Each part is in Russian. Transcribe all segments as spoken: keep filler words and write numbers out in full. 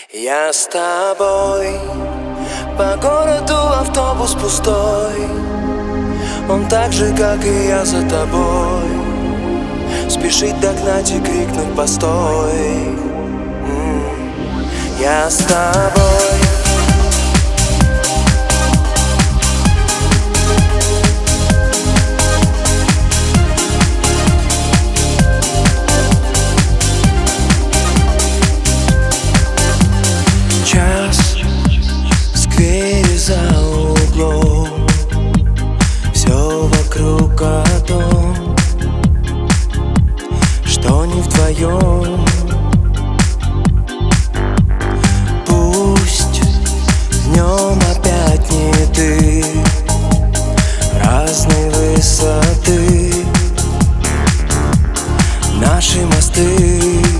Я с тобой, по городу автобус пустой. Он так же, как и я, за тобой. Спешит догнать и крикнуть: постой. М-м. Я с тобой. Час в сквере за углом, все вокруг о том, что не вдвоем. Пусть днем опять не ты, разной высоты наши мосты.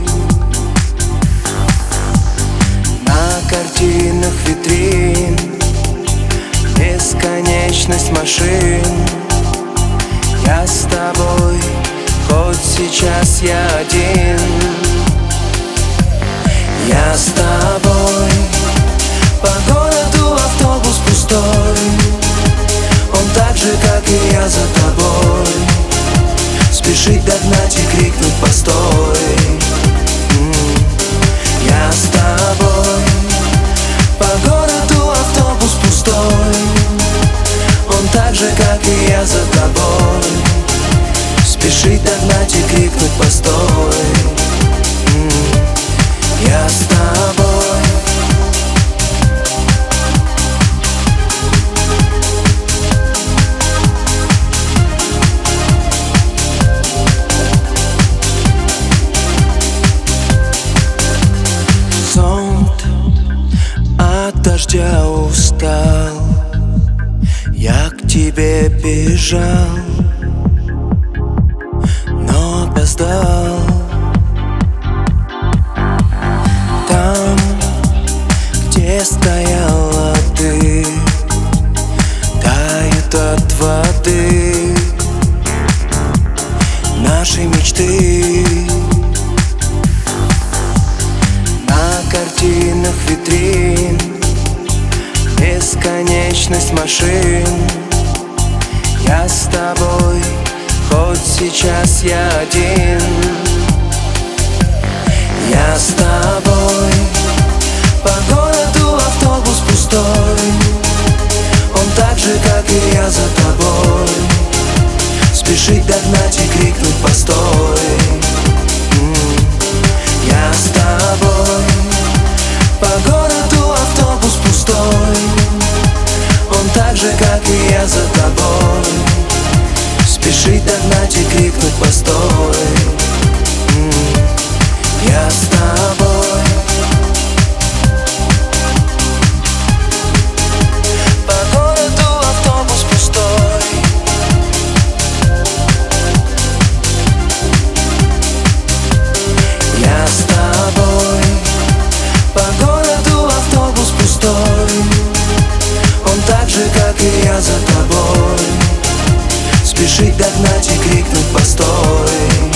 Картинах витрин бесконечность машин. Я с тобой, хоть сейчас я один. Я с тобой, по городу автобус пустой. Он так же, как и я, за тобой. Спешит догнать и крикнуть: постой. Я с тобой, по городу автобус пустой. Он так же, как и я, за тобой. Спешит догнать и крикнуть: постой. М-м. Я с тобой. Зонт от дождя устал, я к тебе бежал, но опоздал. Там, где стояла ты, тают от воды наши мечты. На картинах витрин бесконечность машин. Я с тобой, хоть сейчас я один. Я с тобой, по городу автобус пустой. Он так же, как и я, за тобой. Спешит догнать и крикнуть: постой. М-м. Я с тобой, по городу автобус пустой. Он так же, как и я, за тобой. Спешит догнать и крикнуть: постой. М-м. Я с тобой, по городу автобус пустой. Я с тобой, по городу автобус пустой. Он так же, как и я, за тобой. Спешит догнать и крикнуть: постой.